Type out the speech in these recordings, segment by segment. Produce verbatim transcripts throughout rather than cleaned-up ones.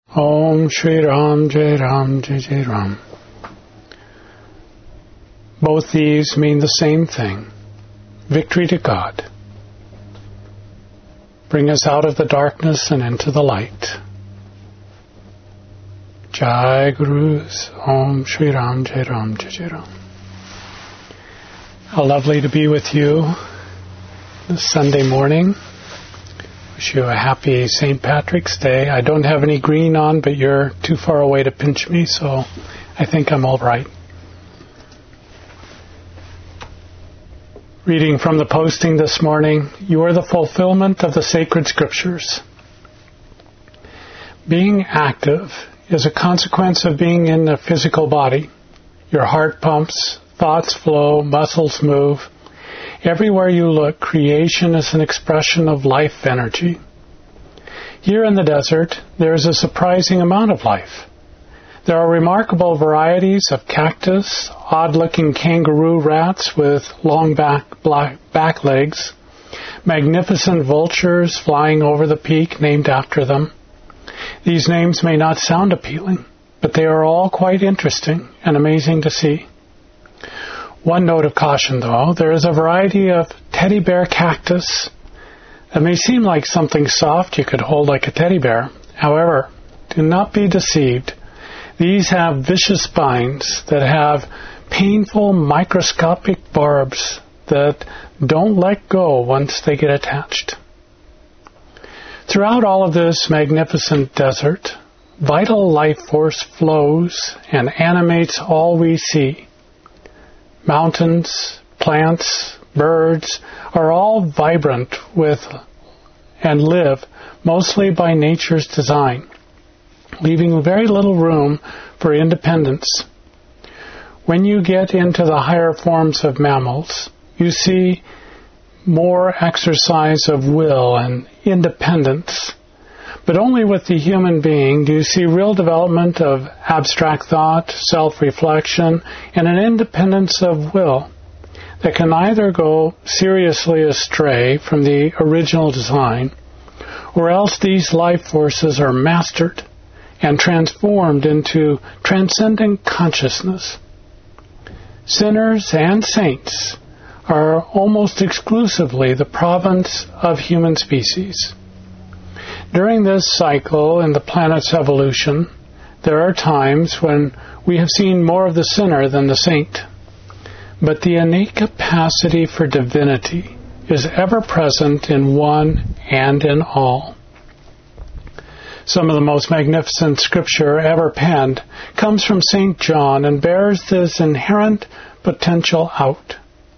Om Shri Ram Jai Ram Jai Jai Ram. Both these mean the same thing. Victory to God. Bring us out of the darkness and into the light. Jai Gurus. Om Shri Ram Jai Ram Jai Jai Ram. How lovely to be with you this Sunday morning. Wish you a happy Saint Patrick's Day. I don't have any green on, but you're too far away to pinch me, so I think I'm all right. Reading from the posting this morning, you are the fulfillment of the sacred scriptures. Being active is a consequence of being in a physical body. Your heart pumps, thoughts flow, muscles move. Everywhere you look, creation is an expression of life energy. Here in the desert, there is a surprising amount of life. There are remarkable varieties of cactus, odd-looking kangaroo rats with long back, black, back legs, magnificent vultures flying over the peak named after them. These names may not sound appealing, but they are all quite interesting and amazing to see. One note of caution, though, there is a variety of teddy bear cactus that may seem like something soft you could hold like a teddy bear. However, do not be deceived. These have vicious spines that have painful microscopic barbs that don't let go once they get attached. Throughout all of this magnificent desert, vital life force flows and animates all we see. Mountains, plants, birds are all vibrant with and live mostly by nature's design, leaving very little room for independence. When you get into the higher forms of mammals, you see more exercise of will and independence. But only with the human being do you see real development of abstract thought, self-reflection, and an independence of will that can either go seriously astray from the original design, or else these life forces are mastered and transformed into transcendent consciousness. Sinners and saints are almost exclusively the province of human species. During this cycle in the planet's evolution, there are times when we have seen more of the sinner than the saint. But the innate capacity for divinity is ever present in one and in all. Some of the most magnificent scripture ever penned comes from Saint John and bears this inherent potential out.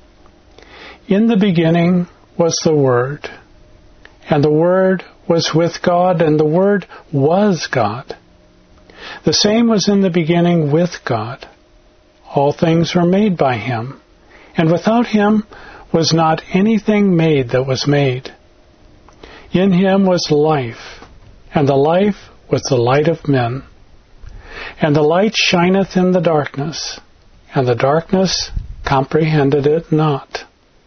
In the beginning was the Word, and the Word was with God, and the Word was God. The same was in the beginning with God. All things were made by Him, and without Him was not anything made that was made. In Him was life, and the life was the light of men. And the light shineth in the darkness, and the darkness comprehended it not.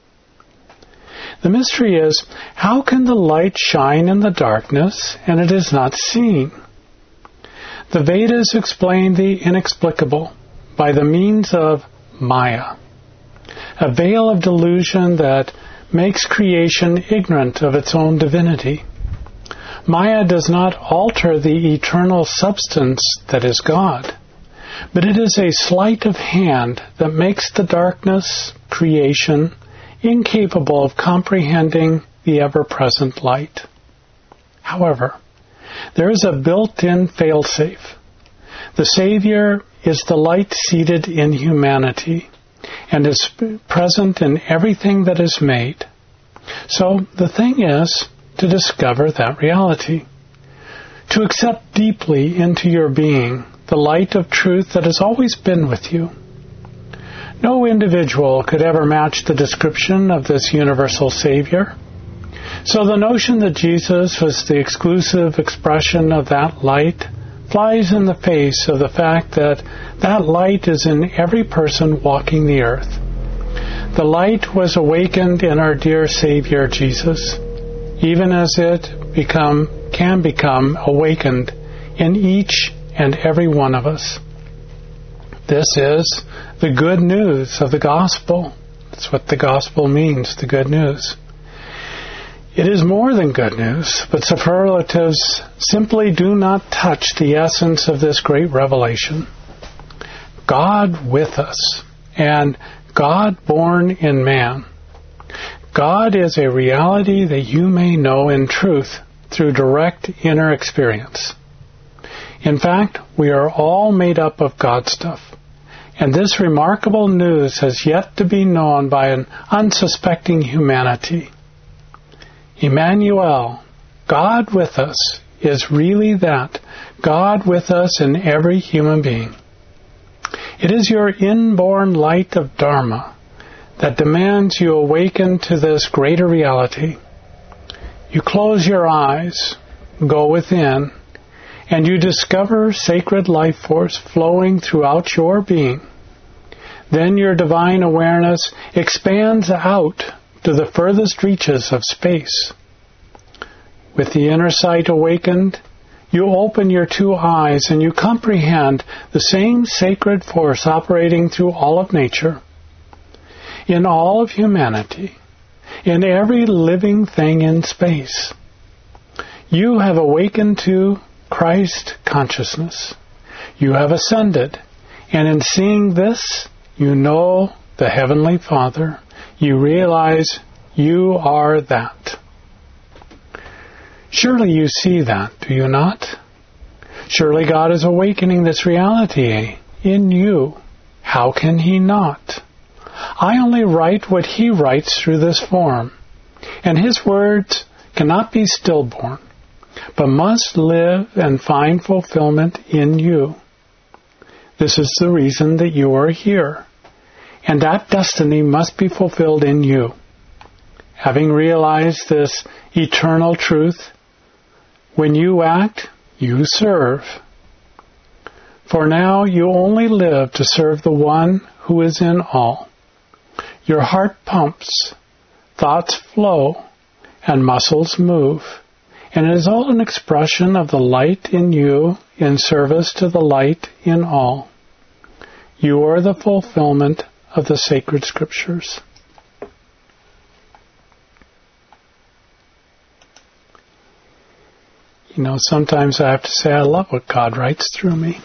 The mystery is, how can the light shine in the darkness and it is not seen? The Vedas explain the inexplicable by the means of Maya, a veil of delusion that makes creation ignorant of its own divinity. Maya does not alter the eternal substance that is God, but it is a sleight of hand that makes the darkness, creation, incapable of comprehending the ever-present light. However, there is a built-in failsafe. The Savior is the light seated in humanity and is present in everything that is made. So the thing is to discover that reality, to accept deeply into your being the light of truth that has always been with you. No individual could ever match the description of this universal Savior. So the notion that Jesus was the exclusive expression of that light flies in the face of the fact that that light is in every person walking the earth. The light was awakened in our dear Savior Jesus, even as it become can become awakened in each and every one of us. This is the good news of the gospel. That's what the gospel means, the good news. It is more than good news, but superlatives simply do not touch the essence of this great revelation. God with us, and God born in man. God is a reality that you may know in truth through direct inner experience. In fact, we are all made up of God stuff, and this remarkable news has yet to be known by an unsuspecting humanity. Emmanuel, God with us, is really that, God with us in every human being. It is your inborn light of Dharma that demands you awaken to this greater reality. You close your eyes, go within, and you discover sacred life force flowing throughout your being. Then your divine awareness expands out to the furthest reaches of space. With the inner sight awakened, you open your two eyes and you comprehend the same sacred force operating through all of nature, in all of humanity, in every living thing in space. You have awakened to Christ consciousness. You have ascended, and in seeing this, you know the Heavenly Father. You realize you are that. Surely you see that, do you not? Surely God is awakening this reality in you. How can He not? I only write what He writes through this form, and His words cannot be stillborn, but must live and find fulfillment in you. This is the reason that you are here, and that destiny must be fulfilled in you. Having realized this eternal truth, when you act, you serve. For now you only live to serve the One who is in all. Your heart pumps, thoughts flow, and muscles move, and it is all an expression of the light in you in service to the light in all. You are the fulfillment of the sacred scriptures. You know, sometimes I have to say I love what God writes through me.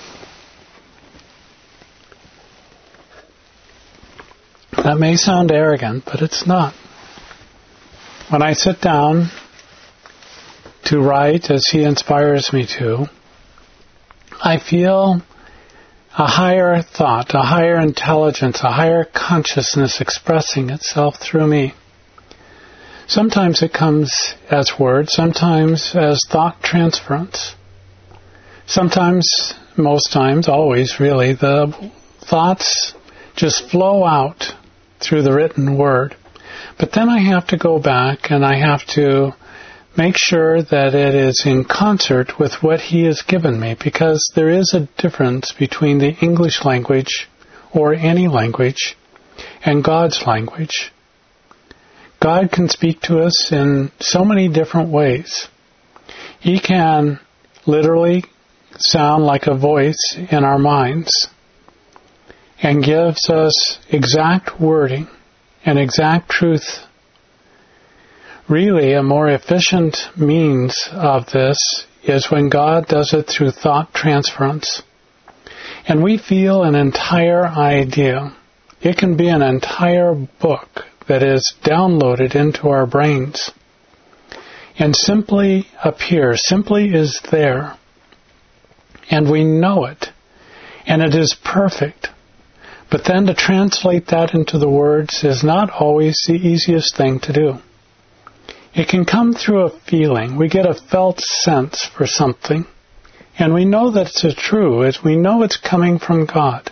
That may sound arrogant, but it's not. When I sit down to write as He inspires me to, I feel a higher thought, a higher intelligence, a higher consciousness expressing itself through me. Sometimes it comes as words, sometimes as thought transference. Sometimes, most times, always really, the thoughts just flow out through the written word. But then I have to go back and I have to make sure that it is in concert with what He has given me, because there is a difference between the English language or any language and God's language. God can speak to us in so many different ways. He can literally sound like a voice in our minds and gives us exact wording and exact truth. Really, a more efficient means of this is when God does it through thought transference. And we feel an entire idea. It can be an entire book that is downloaded into our brains and simply appears, simply is there. And we know it. And it is perfect. But then to translate that into the words is not always the easiest thing to do. It can come through a feeling. We get a felt sense for something. And we know that it's true, as we know it's coming from God.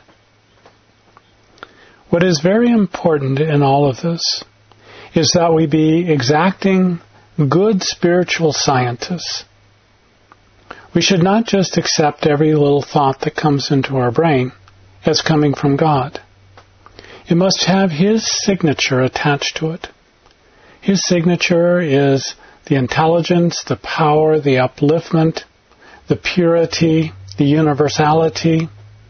What is very important in all of this is that we be exacting good spiritual scientists. We should not just accept every little thought that comes into our brain as coming from God. It must have His signature attached to it. His signature is the intelligence, the power, the upliftment, the purity, the universality.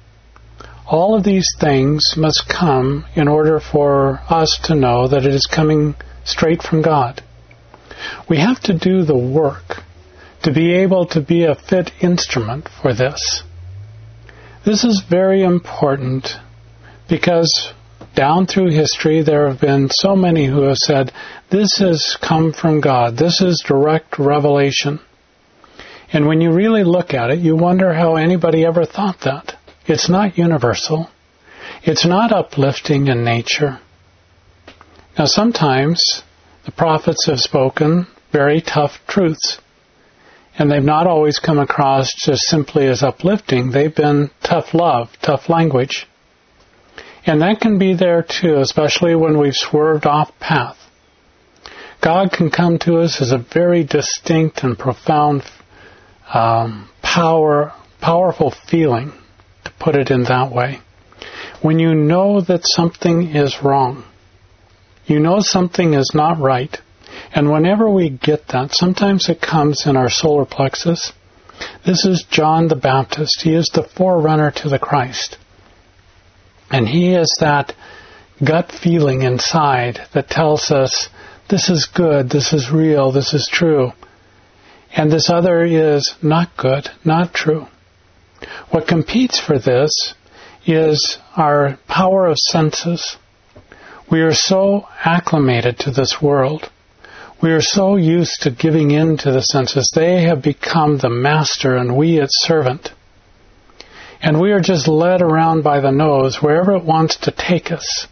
All of these things must come in order for us to know that it is coming straight from God. We have to do the work to be able to be a fit instrument for this. This is very important because down through history there have been so many who have said, this has come from God. This is direct revelation. And when you really look at it, you wonder how anybody ever thought that. It's not universal. It's not uplifting in nature. Now sometimes the prophets have spoken very tough truths. And they've not always come across just simply as uplifting. They've been tough love, tough language. And that can be there too, especially when we've swerved off path. God can come to us as a very distinct and profound um, power, powerful feeling, to put it in that way. When you know that something is wrong, you know something is not right, and whenever we get that, sometimes it comes in our solar plexus. This is John the Baptist. He is the forerunner to the Christ. And he is that gut feeling inside that tells us, this is good, this is real, this is true. And this other is not good, not true. What competes for this is our power of senses. We are so acclimated to this world. We are so used to giving in to the senses. They have become the master and we its servant. And we are just led around by the nose wherever it wants to take us.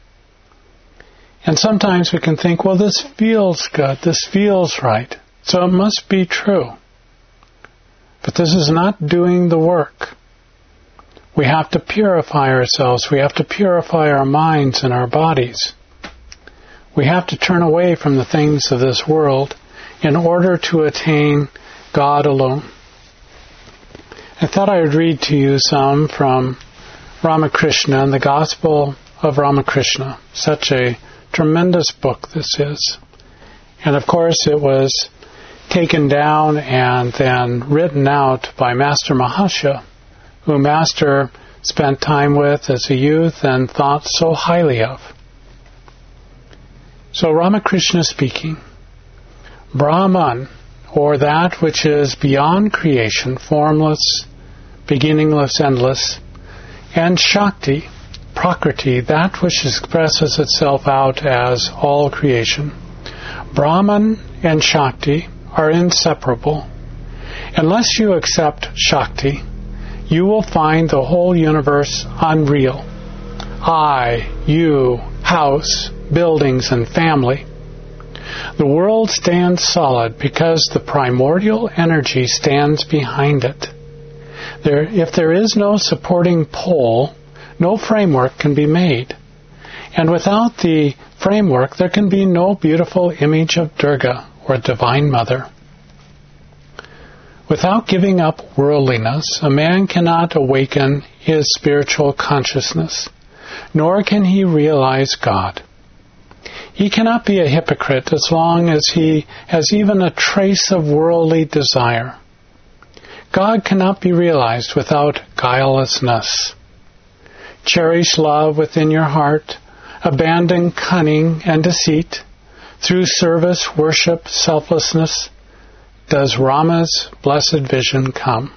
And sometimes we can think, well, this feels good, this feels right, so it must be true. But this is not doing the work. We have to purify ourselves. We have to purify our minds and our bodies. We have to turn away from the things of this world in order to attain God alone. I thought I would read to you some from Ramakrishna and the Gospel of Ramakrishna. Such a tremendous book this is. And of course it was taken down and then written out by Master Mahasaya, who Master spent time with as a youth and thought so highly of. So Ramakrishna speaking, Brahman, or that which is beyond creation, formless, beginningless, endless, and Shakti, Prakriti, that which expresses itself out as all creation. Brahman and Shakti are inseparable. Unless you accept Shakti, you will find the whole universe unreal. I, you, house, buildings, and family. The world stands solid because the primordial energy stands behind it. There, if there is no supporting pole, no framework can be made. And without the framework, there can be no beautiful image of Durga or Divine Mother. Without giving up worldliness, a man cannot awaken his spiritual consciousness, nor can he realize God. He cannot be a hypocrite as long as he has even a trace of worldly desire. God cannot be realized without guilelessness. Cherish love within your heart, abandon cunning and deceit. Through service, worship, selflessness, does Rama's blessed vision come.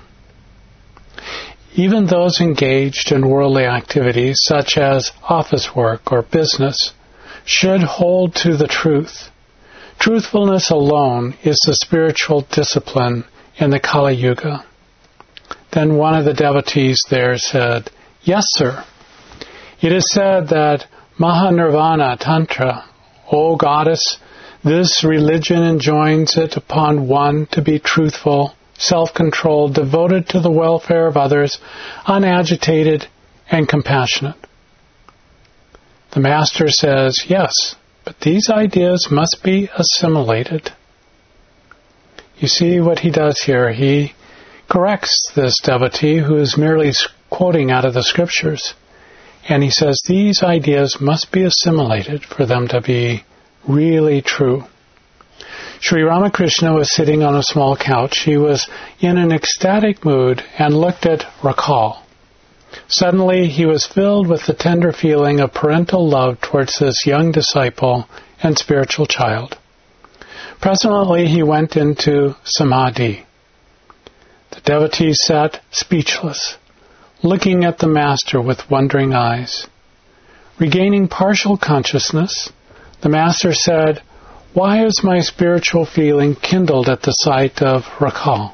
Even those engaged in worldly activities, such as office work or business, should hold to the truth. Truthfulness alone is the spiritual discipline in the Kali Yuga. Then one of the devotees there said, yes, sir. It is said that Mahanirvana Tantra, O goddess, this religion enjoins it upon one to be truthful, self-controlled, devoted to the welfare of others, unagitated, and compassionate. The Master says, yes, but these ideas must be assimilated. You see what he does here. He corrects this devotee who is merely quoting out of the scriptures. And he says these ideas must be assimilated for them to be really true. Sri Ramakrishna was sitting on a small couch. He was in an ecstatic mood and looked at Rakal. Suddenly, he was filled with the tender feeling of parental love towards this young disciple and spiritual child. Presently, he went into samadhi. The devotee sat speechless, looking at the master with wondering eyes. Regaining partial consciousness, the master said, "Why is my spiritual feeling kindled at the sight of Rakal?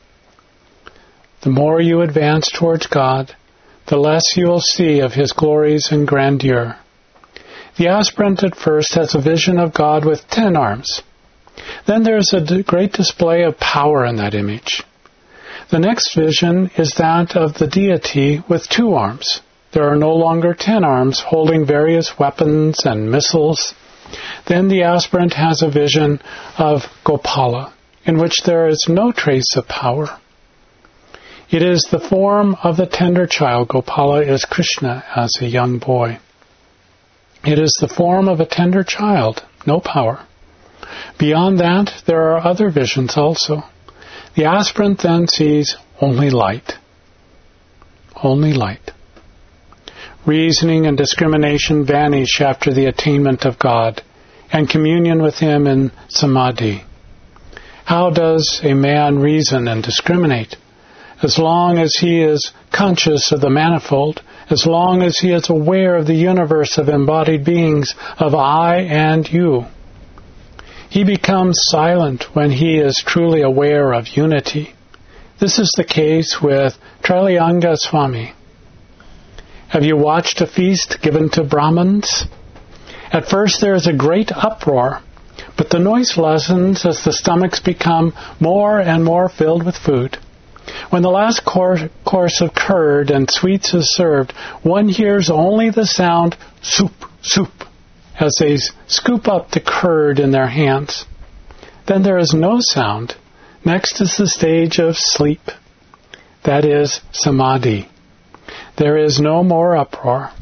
The more you advance towards God, the less you will see of His glories and grandeur. The aspirant at first has a vision of God with ten arms. Then there is a great display of power in that image. The next vision is that of the deity with two arms. There are no longer ten arms holding various weapons and missiles. Then the aspirant has a vision of Gopala, in which there is no trace of power. It is the form of the tender child. Gopala is Krishna as a young boy. It is the form of a tender child, no power. Beyond that, there are other visions also. The aspirant then sees only light. Only light. Reasoning and discrimination vanish after the attainment of God and communion with Him in samadhi. How does a man reason and discriminate? As long as he is conscious of the manifold, as long as he is aware of the universe of embodied beings, of I and you. He becomes silent when he is truly aware of unity. This is the case with Trailanga Swami. Have you watched a feast given to Brahmins? At first there is a great uproar, but the noise lessens as the stomachs become more and more filled with food. When the last course, course of curd and sweets is served, one hears only the sound, soup, soup, as they scoop up the curd in their hands. Then there is no sound. Next is the stage of sleep. That is samadhi. There is no more uproar.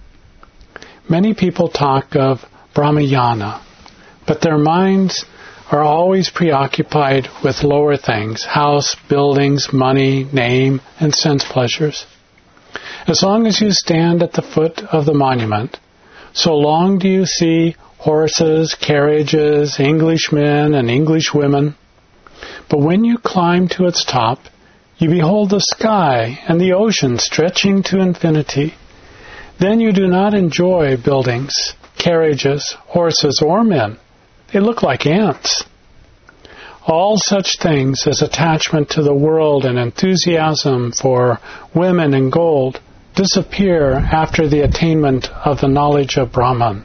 Many people talk of Brahmayana, but their minds are always preoccupied with lower things, house, buildings, money, name, and sense pleasures. As long as you stand at the foot of the monument, so long do you see horses, carriages, Englishmen, and Englishwomen. But when you climb to its top, you behold the sky and the ocean stretching to infinity. Then you do not enjoy buildings, carriages, horses, or men. They look like ants. All such things as attachment to the world and enthusiasm for women and gold disappear after the attainment of the knowledge of Brahman.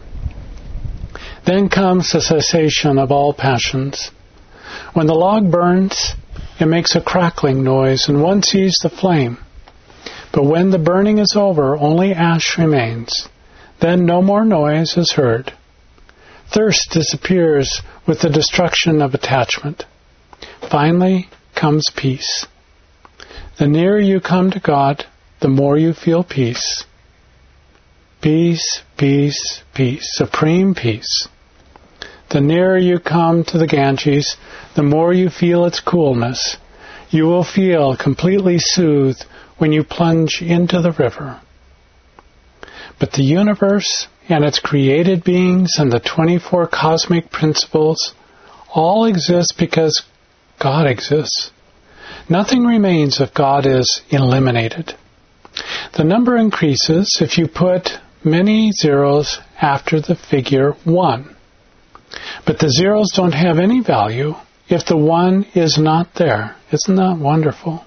Then comes the cessation of all passions. When the log burns, it makes a crackling noise, and one sees the flame. But when the burning is over, only ash remains. Then no more noise is heard. Thirst disappears with the destruction of attachment. Finally comes peace. The nearer you come to God, the more you feel peace. Peace, peace, peace, supreme peace. The nearer you come to the Ganges, the more you feel its coolness. You will feel completely soothed when you plunge into the river. But the universe and its created beings and the twenty-four cosmic principles all exist because God exists. Nothing remains if God is eliminated. The number increases if you put many zeros after the figure one. But the zeros don't have any value if the one is not there. Isn't that wonderful?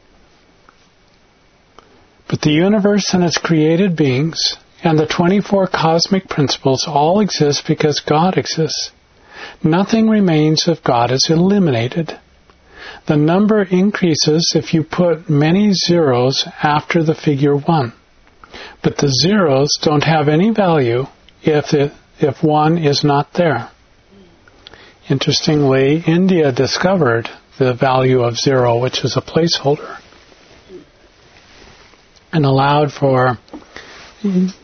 But the universe and its created beings and the twenty-four cosmic principles all exist because God exists. Nothing remains if God is eliminated. The number increases if you put many zeros after the figure one. But the zeros don't have any value if it, if one is not there. Interestingly, India discovered the value of zero, which is a placeholder, and allowed for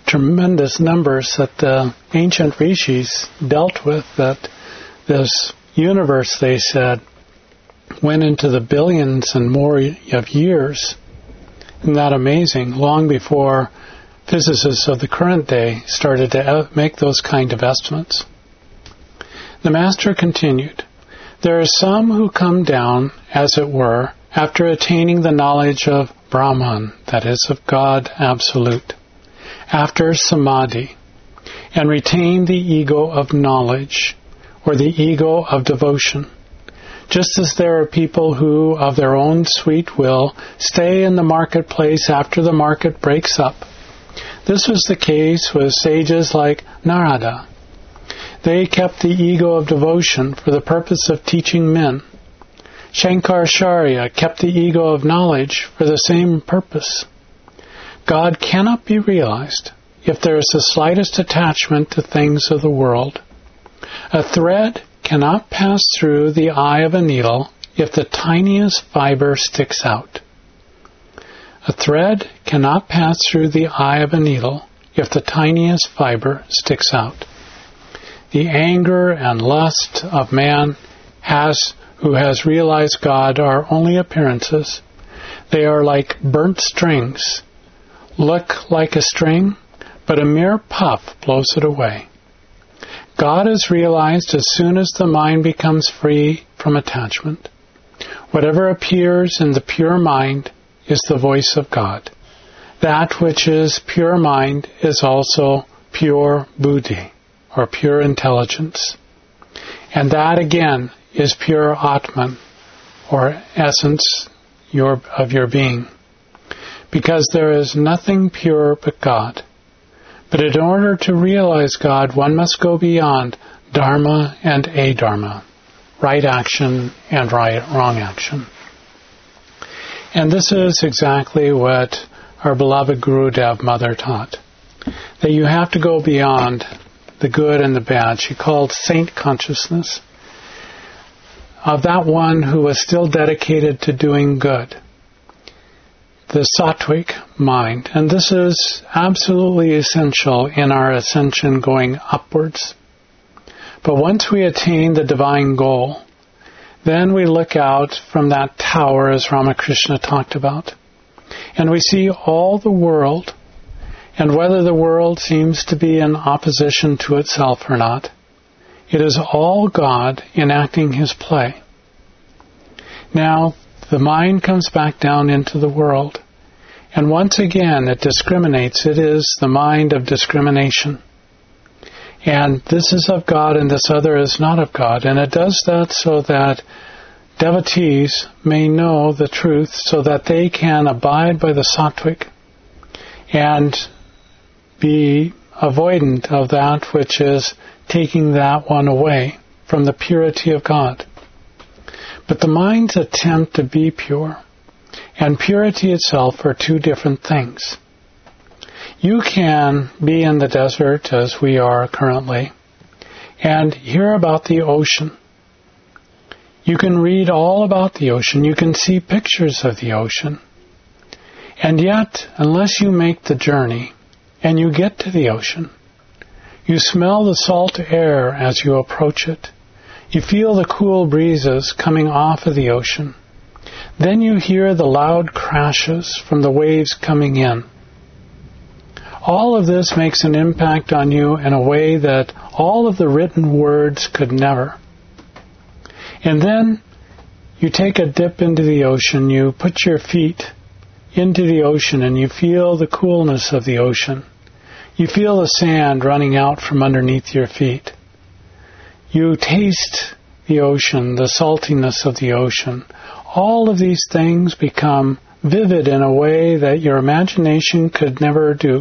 tremendous numbers that the ancient rishis dealt with, that this universe, they said, went into the billions and more of years. Isn't that amazing? Long before physicists of the current day started to make those kind of estimates. The Master continued, there are some who come down, as it were, after attaining the knowledge of Brahman, that is, of God Absolute, after Samadhi, and retain the ego of knowledge, or the ego of devotion. Just as there are people who, of their own sweet will, stay in the marketplace after the market breaks up. This was the case with sages like Narada. They kept the ego of devotion for the purpose of teaching men. Shankaracharya kept the ego of knowledge for the same purpose. God cannot be realized if there is the slightest attachment to things of the world. A thread cannot pass through the eye of a needle if the tiniest fiber sticks out. A thread cannot pass through the eye of a needle if the tiniest fiber sticks out. The anger and lust of man has, who has realized God are only appearances. They are like burnt strings. Look like a string, but a mere puff blows it away. God is realized as soon as the mind becomes free from attachment. Whatever appears in the pure mind is the voice of God. That which is pure mind is also pure buddhi, or pure intelligence. And that again is pure Atman, or essence your, of your being. Because there is nothing pure but God. But in order to realize God, one must go beyond dharma and adharma, right action and right wrong action. And this is exactly what our beloved Gurudev Mother taught, that you have to go beyond the good and the bad. She called saint consciousness of that one who was still dedicated to doing good, the sattvic mind. And this is absolutely essential in our ascension going upwards. But once we attain the divine goal, then we look out from that tower, as Ramakrishna talked about, and we see all the world, and whether the world seems to be in opposition to itself or not, it is all God enacting His play. Now, the mind comes back down into the world, and once again it discriminates. It is the mind of discrimination. And this is of God and this other is not of God. And it does that so that devotees may know the truth, so that they can abide by the sattvic and be avoidant of that which is taking that one away from the purity of God. But the mind's attempt to be pure and purity itself are two different things. You can be in the desert, as we are currently, and hear about the ocean. You can read all about the ocean. You can see pictures of the ocean. And yet, unless you make the journey and you get to the ocean, you smell the salt air as you approach it. You feel the cool breezes coming off of the ocean. Then you hear the loud crashes from the waves coming in. All of this makes an impact on you in a way that all of the written words could never. And then you take a dip into the ocean, you put your feet into the ocean, and you feel the coolness of the ocean. You feel the sand running out from underneath your feet. You taste the ocean, the saltiness of the ocean. All of these things become vivid in a way that your imagination could never do.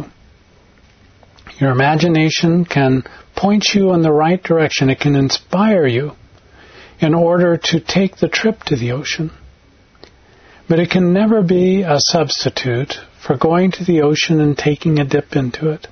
Your imagination can point you in the right direction. It can inspire you in order to take the trip to the ocean. But it can never be a substitute for going to the ocean and taking a dip into it.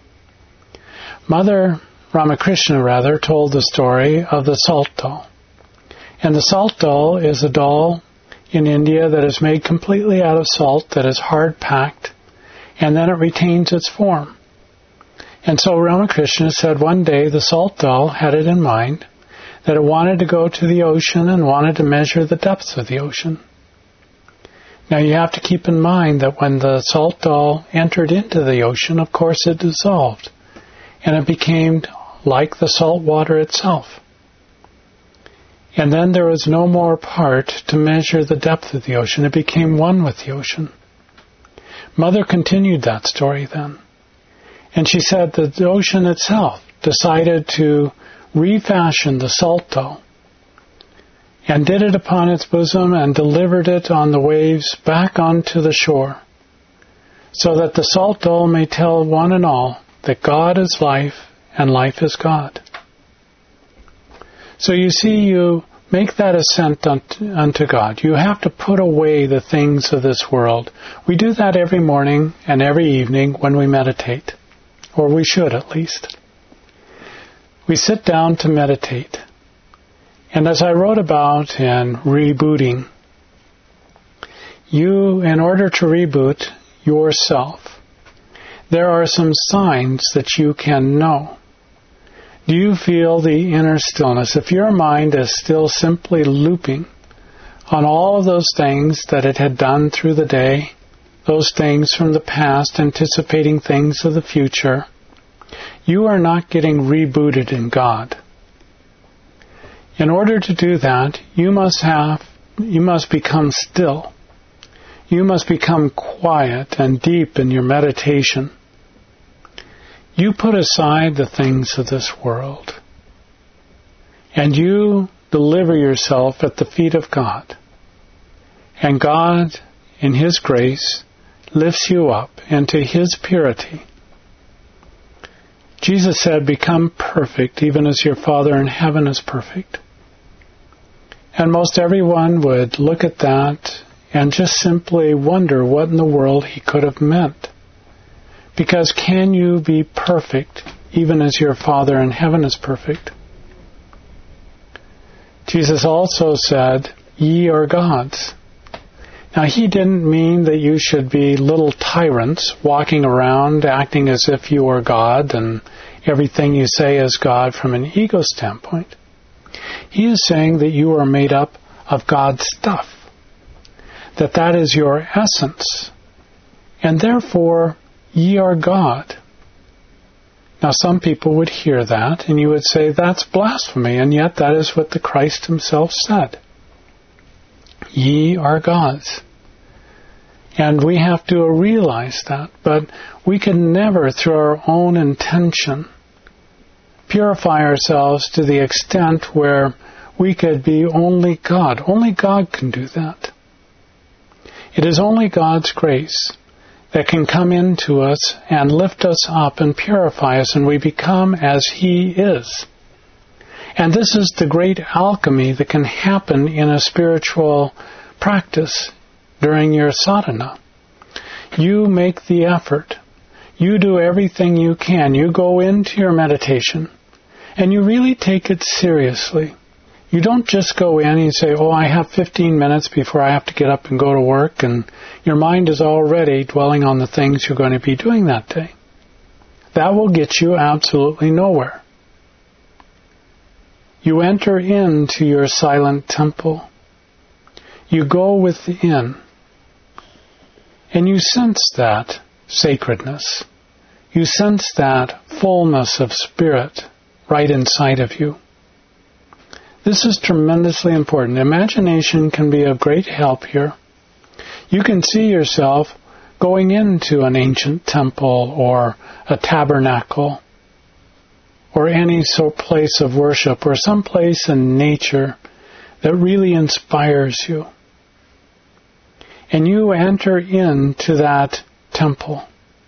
Mother Ramakrishna, rather, told the story of the salt doll. And the salt doll is a doll in India that is made completely out of salt, that is hard-packed, and then it retains its form. And so Ramakrishna said one day the salt doll had it in mind that it wanted to go to the ocean and wanted to measure the depths of the ocean. Now you have to keep in mind that when the salt doll entered into the ocean, of course it dissolved, and it became like the salt water itself. And then there was no more part to measure the depth of the ocean. It became one with the ocean. Mother continued that story then. And she said that the ocean itself decided to refashion the salt doll and did it upon its bosom and delivered it on the waves back onto the shore, so that the salt doll may tell one and all that God is life and life is God. So you see, you make that ascent unto, unto God. You have to put away the things of this world. We do that every morning and every evening when we meditate, or we should at least. We sit down to meditate. And as I wrote about in rebooting, you, in order to reboot yourself, there are some signs that you can know. Do you feel the inner stillness? If your mind is still simply looping on all of those things that it had done through the day, those things from the past, anticipating things of the future, you are not getting rebooted in God. In order to do that, you must have, you must become still. You must become quiet and deep in your meditation. You put aside the things of this world, and you deliver yourself at the feet of God. And God, in His grace, lifts you up into His purity. Jesus said, "Become perfect, even as your Father in heaven is perfect." And most everyone would look at that and just simply wonder what in the world he could have meant. Because can you be perfect, even as your Father in heaven is perfect? Jesus also said, "Ye are gods." Now, He didn't mean that you should be little tyrants walking around acting as if you are God and everything you say is God from an ego standpoint. He is saying that you are made up of God's stuff, that that is your essence, and therefore ye are God. Now, some people would hear that, and you would say, that's blasphemy, and yet that is what the Christ Himself said. Ye are gods. And we have to realize that, but we can never, through our own intention, purify ourselves to the extent where we could be only God. Only God can do that. It is only God's grace that can come into us and lift us up and purify us, and we become as He is. And this is the great alchemy that can happen in a spiritual practice during your sadhana. You make the effort. You do everything you can. You go into your meditation, and you really take it seriously. You don't just go in and you say, oh, I have fifteen minutes before I have to get up and go to work, and your mind is already dwelling on the things you're going to be doing that day. That will get you absolutely nowhere. You enter into your silent temple. You go within, and you sense that sacredness. You sense that fullness of spirit right inside of you. This is tremendously important. Imagination can be of great help here. You can see yourself going into an ancient temple or a tabernacle or any sort of place of worship or some place in nature that really inspires you. And you enter into that temple.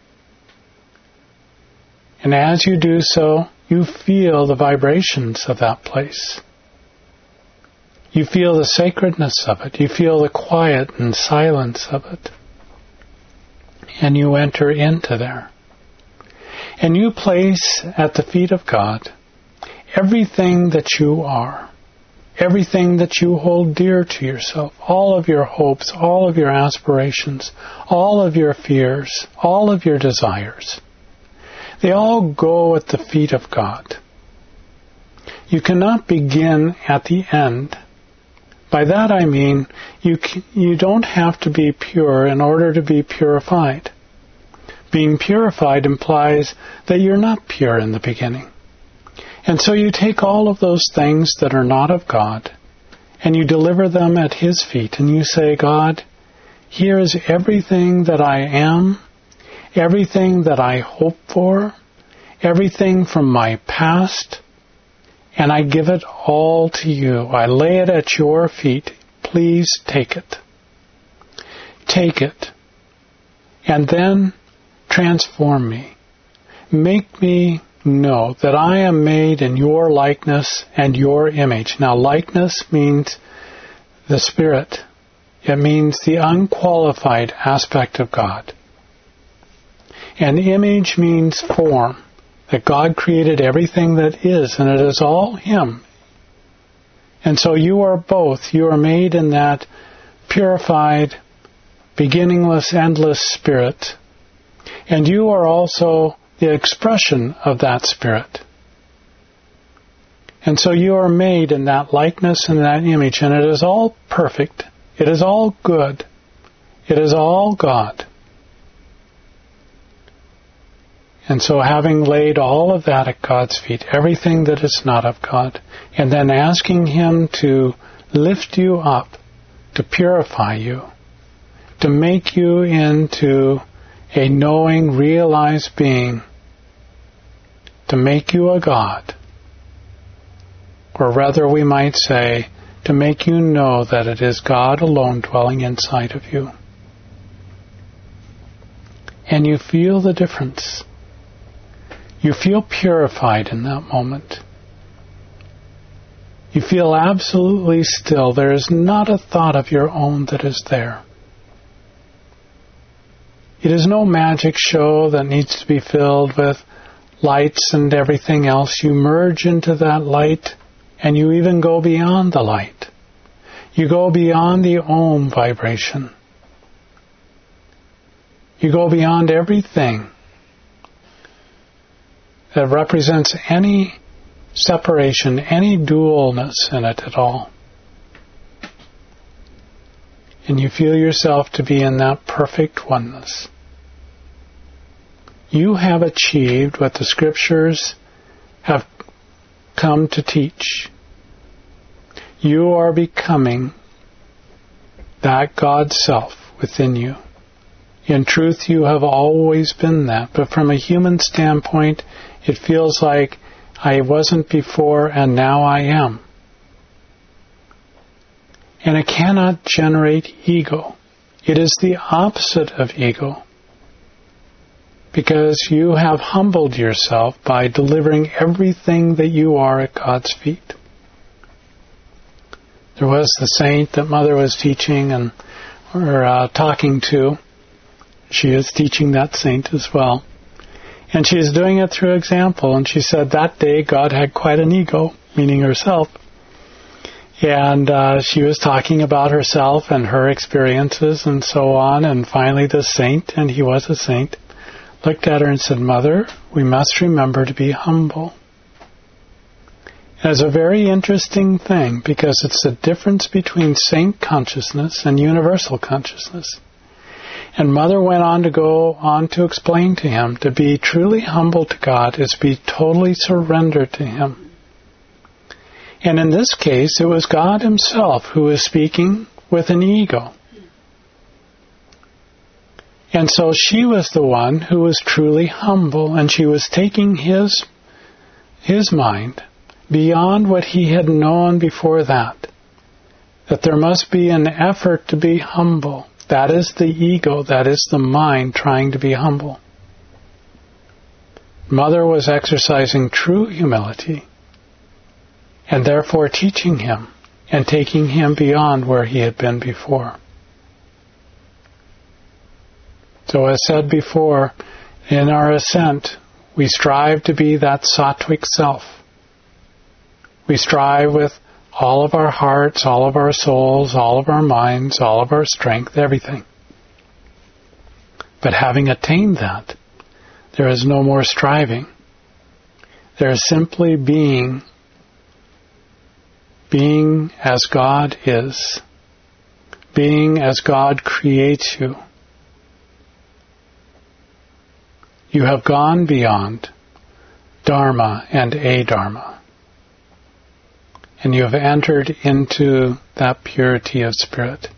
And as you do so, you feel the vibrations of that place. You feel the sacredness of it. You feel the quiet and silence of it. And you enter into there. And you place at the feet of God everything that you are, everything that you hold dear to yourself, all of your hopes, all of your aspirations, all of your fears, all of your desires. They all go at the feet of God. You cannot begin at the end. By that I mean you you don't have to be pure in order to be purified. Being purified implies that you're not pure in the beginning. And so you take all of those things that are not of God and you deliver them at His feet and you say, God, here is everything that I am, everything that I hope for, everything from my past, and I give it all to you. I lay it at your feet. Please take it. Take it. And then transform me. Make me know that I am made in your likeness and your image. Now, likeness means the Spirit. It means the unqualified aspect of God. And image means form. That God created everything that is, and it is all Him. And so you are both. You are made in that purified, beginningless, endless Spirit. And you are also the expression of that Spirit. And so you are made in that likeness and that image, and it is all perfect. It is all good. It is all God. And so having laid all of that at God's feet, everything that is not of God, and then asking Him to lift you up, to purify you, to make you into a knowing, realized being, to make you a God, or rather we might say, to make you know that it is God alone dwelling inside of you. And you feel the difference. You feel purified in that moment. You feel absolutely still. There is not a thought of your own that is there. It is no magic show that needs to be filled with lights and everything else. You merge into that light, and you even go beyond the light. You go beyond the Om vibration. You go beyond everything that represents any separation, any dualness in it at all. And you feel yourself to be in that perfect oneness. You have achieved what the Scriptures have come to teach. You are becoming that God's self within you. In truth, you have always been that, but from a human standpoint, it feels like I wasn't before and now I am. And it cannot generate ego. It is the opposite of ego. Because you have humbled yourself by delivering everything that you are at God's feet. There was the saint that Mother was teaching and or uh, talking to. She is teaching that saint as well. And she is doing it through example. And she said that day God had quite an ego, meaning herself. And uh, she was talking about herself and her experiences and so on. And finally the saint, and he was a saint, looked at her and said, Mother, we must remember to be humble. And it's a very interesting thing because it's the difference between saint consciousness and universal consciousness. And Mother went on to go on to explain to him, to be truly humble to God is to be totally surrendered to Him. And in this case, it was God Himself who was speaking with an ego. And so she was the one who was truly humble, and she was taking his, his mind beyond what he had known before that. That there must be an effort to be humble. That is the ego, that is the mind trying to be humble. Mother was exercising true humility and therefore teaching him and taking him beyond where he had been before. So as said before, in our ascent, we strive to be that sattvic self. We strive with all of our hearts, all of our souls, all of our minds, all of our strength, everything. But having attained that, there is no more striving. There is simply being being as God is, being as God creates you. You have gone beyond Dharma and Adharma, and you have entered into that purity of spirit.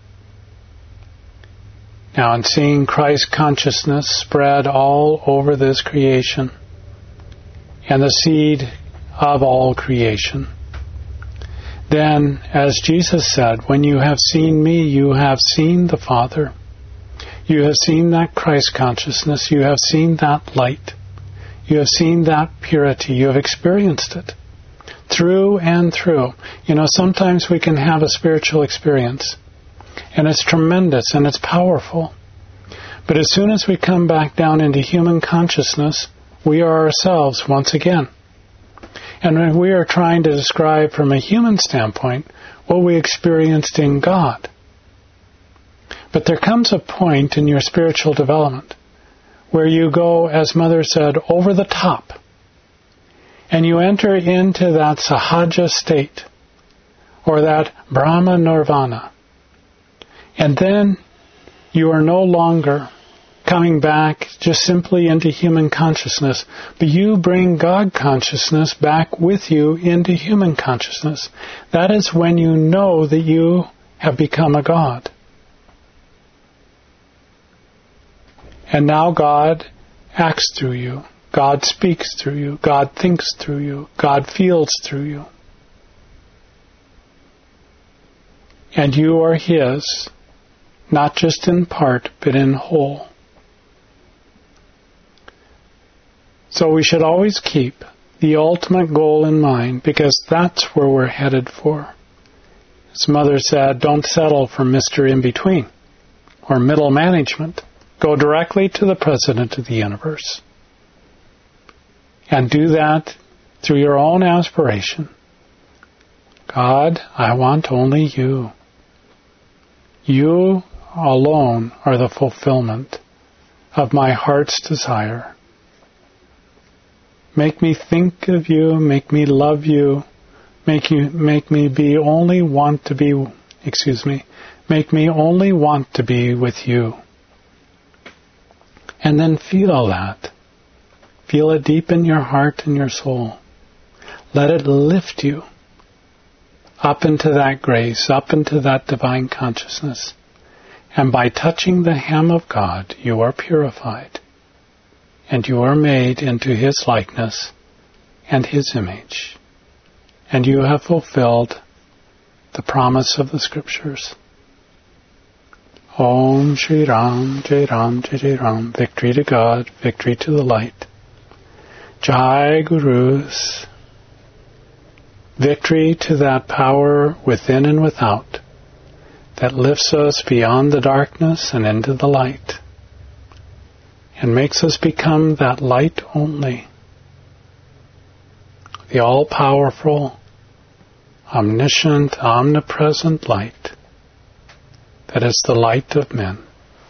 Now, in seeing Christ consciousness spread all over this creation, and the seed of all creation, then, as Jesus said, when you have seen me, you have seen the Father. You have seen that Christ consciousness. You have seen that light. You have seen that purity. You have experienced it through and through. You know, sometimes we can have a spiritual experience, and it's tremendous and it's powerful. But as soon as we come back down into human consciousness, we are ourselves once again. And we are trying to describe from a human standpoint what we experienced in God. But there comes a point in your spiritual development where you go, as Mother said, over the top. And you enter into that sahaja state, or that Brahma Nirvana. And then you are no longer coming back just simply into human consciousness, but you bring God consciousness back with you into human consciousness. That is when you know that you have become a God. And now God acts through you. God speaks through you. God thinks through you. God feels through you. And you are His, not just in part, but in whole. So we should always keep the ultimate goal in mind, because that's where we're headed for. As Mother said, don't settle for Mister In-Between or middle management. Go directly to the President of the universe. And do that through your own aspiration. God, I want only you. You alone are the fulfillment of my heart's desire. Make me think of you, make me love you, make you, make me be only want to be, excuse me, make me only want to be with you. And then feel that. Feel it deep in your heart and your soul. Let it lift you up into that grace, up into that divine consciousness. And by touching the hem of God, you are purified. And you are made into His likeness and His image. And you have fulfilled the promise of the Scriptures. Om Shri Ram, Jai Ram, Jai Jai Ram. Victory to God, victory to the light. Jai Gurus. Victory to that power within and without that lifts us beyond the darkness and into the light, and makes us become that light only. The all-powerful, omniscient, omnipresent light that is the light of men.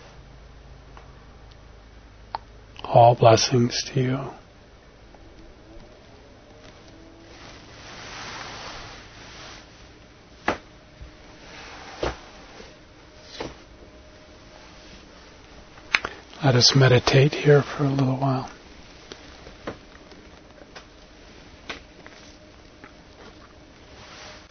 All blessings to you. Let us meditate here for a little while.